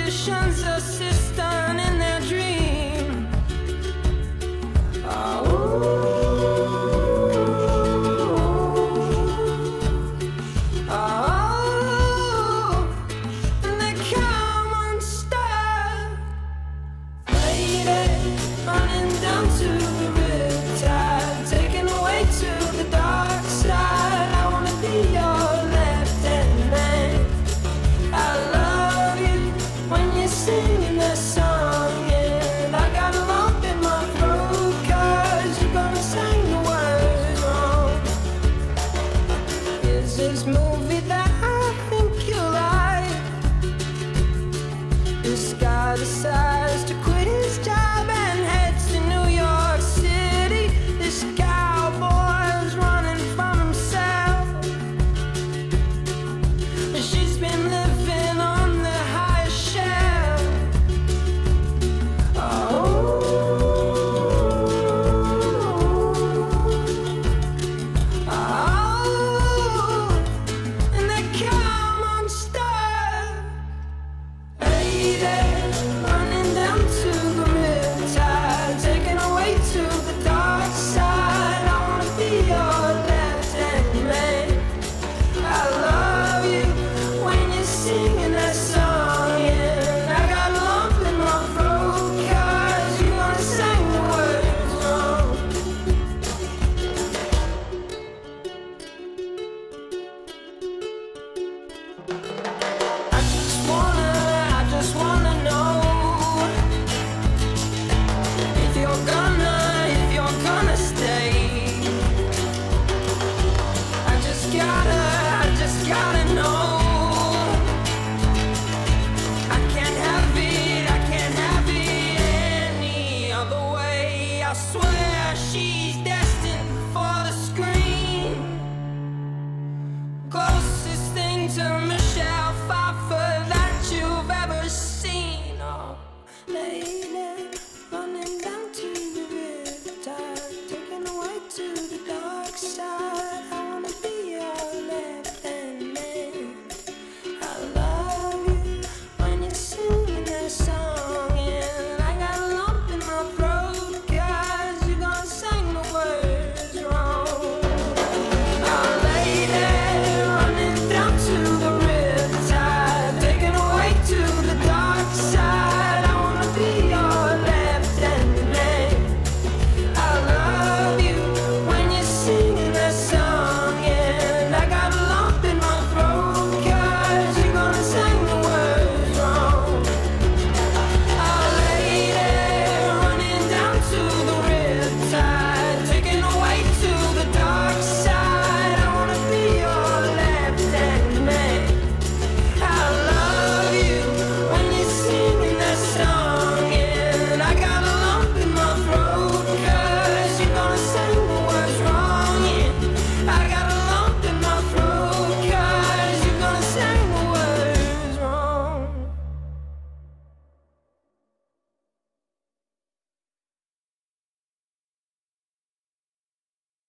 musician's assistant in their dream. And they come unstuck, lady, running down to the riptide, taken away to the dark side. I wanna be your left-hand man. I love you when you're singing that song, and I got a lump in my throat 'cause you're gonna sing the words wrong. Is this movie that I think you like? This guy decides to quit his job and heads to New York City. This cowboy's running from himself. She's been living on the highest shelf. And they come unstuck, lady, running down to the riptide, taken away to the dark side. I wanna be your left-hand man. I love you when you're singing that song, and I got a lump in my throat 'cause you're gonna sing the words wrong. I just wanna know if you're gonna stay. I just gotta know. I can't have it any other way. I swear she's destined for the screen. Closest thing to Michelle Pfeiffer that you've ever seen. Oh, lady.